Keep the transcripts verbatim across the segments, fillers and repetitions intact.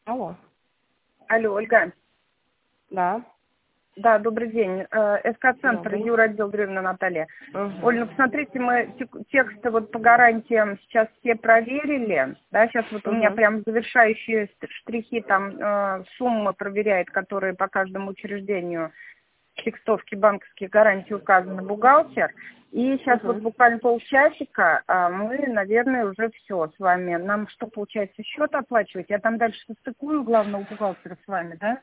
Алло. Алло, Ольга. Да. Да, добрый день. Э, СК-центр, Добрый. юротдел Древна Наталья. Угу. Оль, ну посмотрите, мы тек- тексты вот по гарантиям сейчас все проверили. Да, сейчас вот у меня Угу. прям завершающие ст- штрихи, там э, суммы проверяет, которые по каждому учреждению текстовки банковских гарантий указаны бухгалтер. И сейчас вот Угу. буквально полчасика а мы, наверное, уже все с вами. Нам что, получается, счет оплачивать? Я там дальше состыкую главного бухгалтера с вами, да?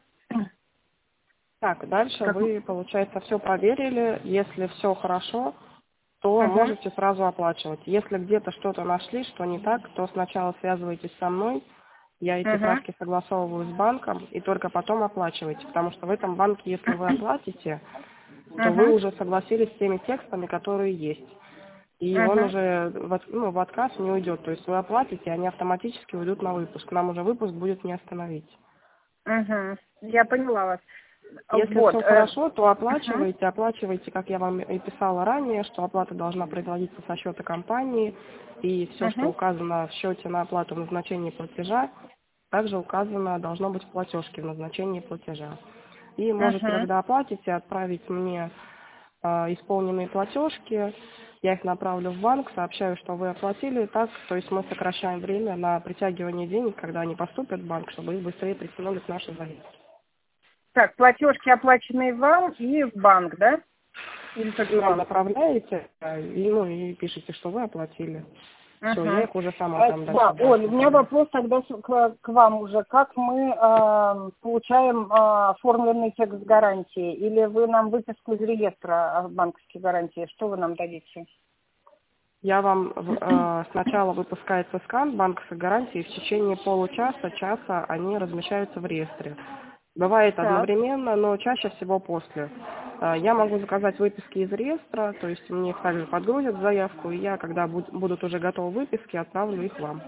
Так, дальше Как... вы, получается, все проверили. Если все хорошо, то Угу. можете сразу оплачивать. Если где-то что-то нашли, что не так, то сначала связывайтесь со мной. Я эти Угу. правки согласовываю с банком, и только потом оплачивайте. Потому что в этом банке, если вы оплатите, то вы Угу. уже согласились с теми текстами, которые есть. И он Угу. уже в, от- ну, в отказ не уйдет. То есть вы оплатите, они автоматически уйдут на выпуск. Нам уже выпуск будет не остановить. Угу. Я поняла вас. Если Вот. все Э, хорошо, то угу. оплачивайте. Оплачивайте, как я вам и писала ранее, что оплата должна производиться со счета компании. И все, что Угу. указано в счете на оплату в назначении платежа, также указано должно быть в платежке в назначении платежа. И можете, Угу. когда оплатите, отправить мне а, исполненные платежки. Я их направлю в банк, сообщаю, что вы оплатили. Так, то есть мы сокращаем время на притягивание денег, когда они поступят в банк, чтобы их быстрее притянули к нашей заявке. Так, платежки оплаченные вам и в банк, да? Или только Нам вам? направляете, а, и, ну, и пишите, что вы оплатили. Все, я Угу. их уже сама А, там дальше да, в банк Оль, у меня направляю. вопрос тогда с- к, к вам уже. Как мы э, получаем э, оформленный текст гарантии? Или вы нам выписку из реестра э, банковских гарантий? Что вы нам дадите? Я вам в- э, сначала выпускается скан банковской гарантии, и в течение получаса, часа они размещаются в реестре. Бывает Так. одновременно, но чаще всего после. Э, Я могу заказать выписки из реестра, то есть мне их также подгрузят в заявку, и я, когда буд- будут уже готовы выписки, отправлю их вам.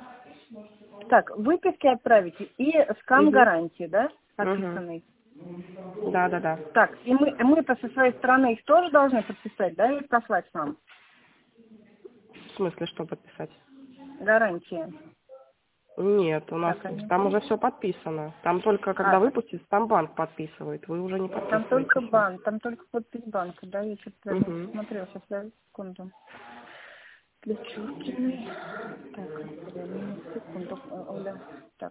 Так, выписки отправите и скан Угу. гарантии, да, Угу. подписанный? Да, да, да. Так, и мы, мы-то со своей стороны их тоже должны подписать, да, и послать нам В смысле, что подписать? гарантии. Нет, у нас Так, они. там уже все подписано. Там только когда А, выпустится, там банк подписывает. Вы уже не там только подписываете. банк, там только подпись банка, да, я что-то даже не Угу. посмотрела, сейчас я секунду. Плечуркиной. Так, одну секунду, э, Оля. Так,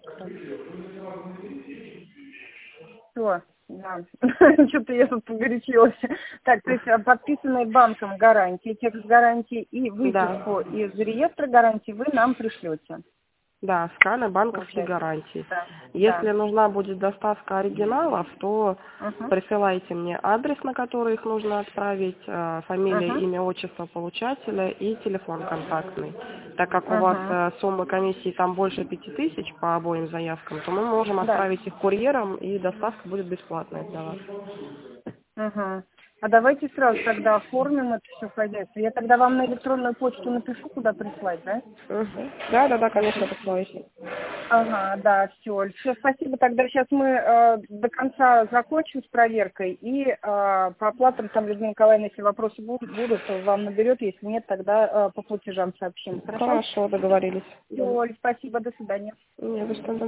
все, да. Что-то я тут погорячилась. Так, то есть а, подписанные банком гарантии, текст гарантии и Да. выписку из реестра гарантий вы нам пришлете. Да, сканы банковских Получается. гарантий. Да, Если да. нужна будет доставка оригиналов, то Угу, присылайте мне адрес, на который их нужно отправить, э, фамилия, угу, имя, отчество получателя и телефон контактный. Так как у вас угу. э, сумма комиссии там больше пяти тысяч по обоим заявкам, то мы можем Да. отправить их курьером, и доставка будет бесплатная для вас. Угу. А давайте сразу тогда оформим это все хозяйство. Я тогда вам на электронную почту напишу, куда прислать, да? Мгм. Да, да, да, конечно, посылайте. Ага, да, все. Все, спасибо. Тогда сейчас мы э, до конца закончим с проверкой. И э, по оплатам там, Людмила Николаевна, если вопросы будут, будут, то вам наберет. Если нет, тогда э, по платежам сообщим. Хорошо? Хорошо, договорились. Все, Мгм. Оль, спасибо. До свидания. Не за что.